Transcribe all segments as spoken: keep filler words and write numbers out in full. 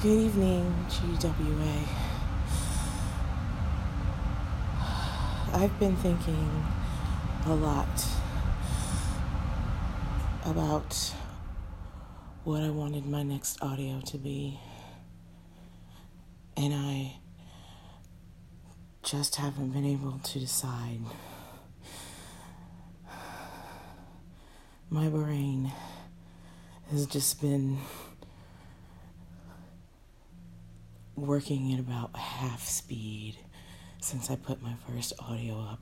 Good evening, G W A. I've been thinking a lot about what I wanted my next audio to be, and I just haven't been able to decide. My brain has just been working at about half speed since I put my first audio up.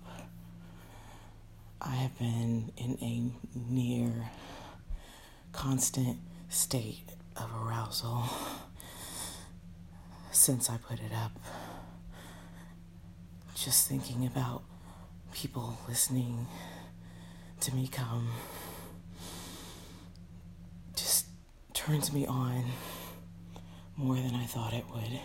I have been in a near constant state of arousal since I put it up. Just thinking about people listening to me come just turns me on more than I thought it would.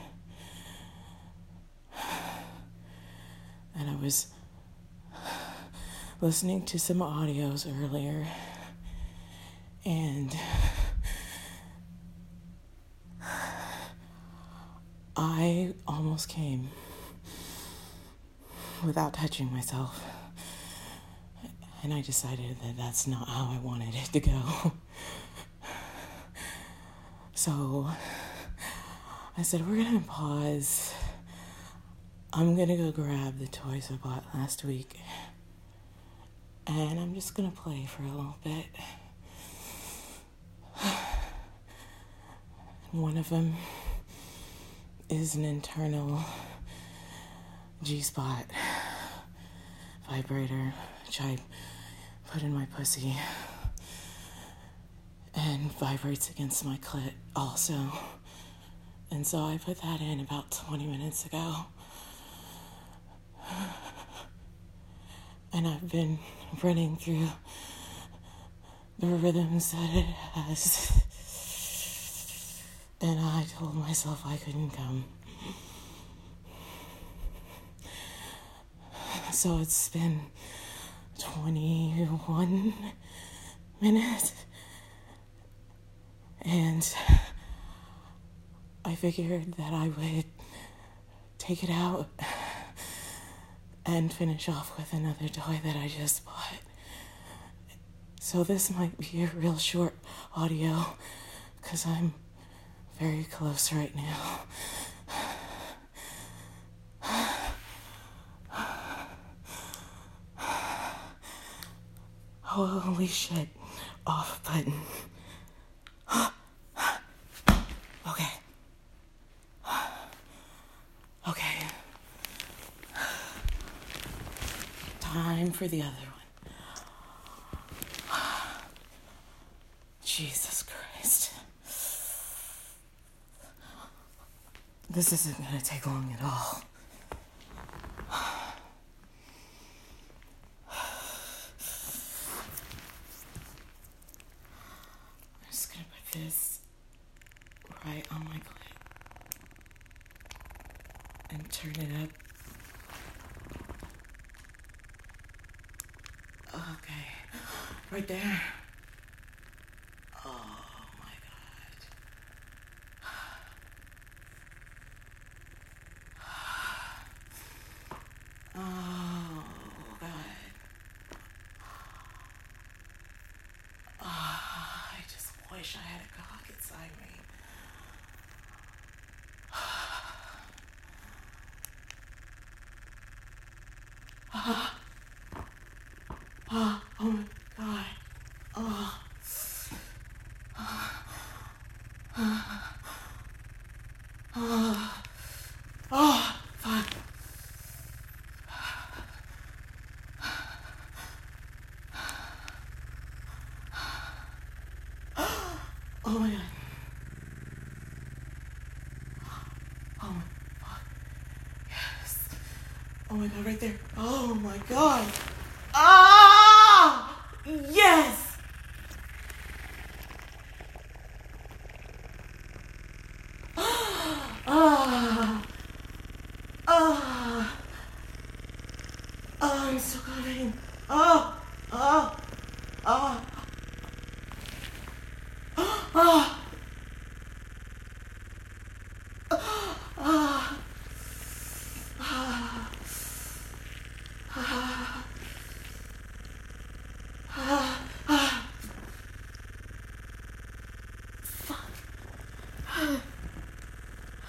And I was listening to some audios earlier, and I almost came without touching myself. And I decided that that's not how I wanted it to go. So I said, we're going to pause. I'm going to go grab the toys I bought last week. And I'm just going to play for a little bit. One of them is an internal G-spot vibrator, which I put in my pussy and vibrates against my clit also. And so I put that in about twenty minutes ago. And I've been running through the rhythms that it has. And I told myself I couldn't come. So it's been twenty-one minutes. And I figured that I would take it out and finish off with another toy that I just bought. So this might be a real short audio because I'm very close right now. Holy shit. Off button. Okay. Okay. Time for the other one. Jesus Christ. This isn't gonna take long at all. I'm just gonna put this right on my clit and turn it up. Okay, right there. Oh my God. Oh God. Oh, I just wish I had a cock inside me. Oh, oh, oh my God. Oh. Oh. Oh, fuck. Oh my God. Oh my fuck. Yes. Oh my God, right there. Oh my God. Ah! Yes! Ah! Ah! Oh, I'm so coming. Oh! Oh! Oh! Oh!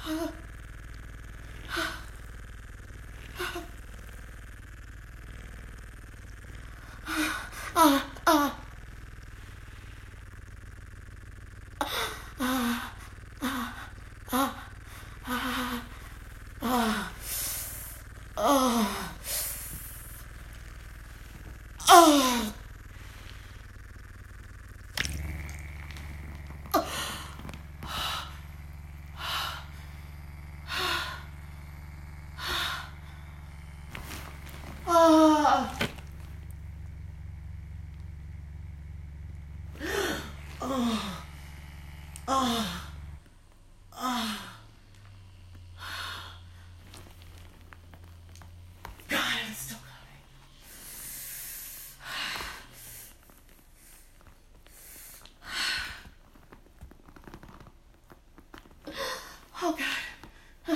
Oh, God.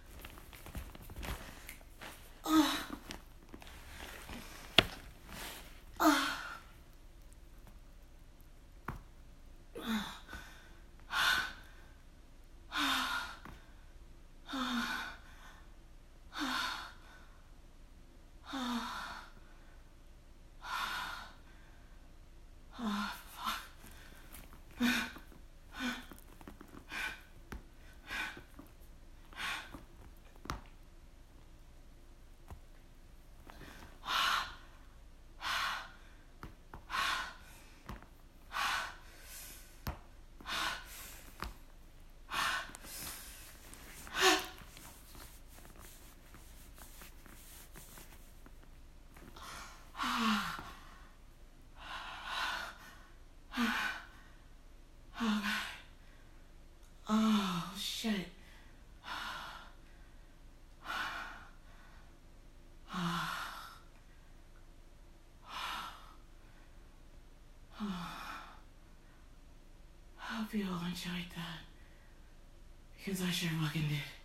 Oh. Oh. Oh, shit. I hope you all enjoyed that. Because I sure fucking did.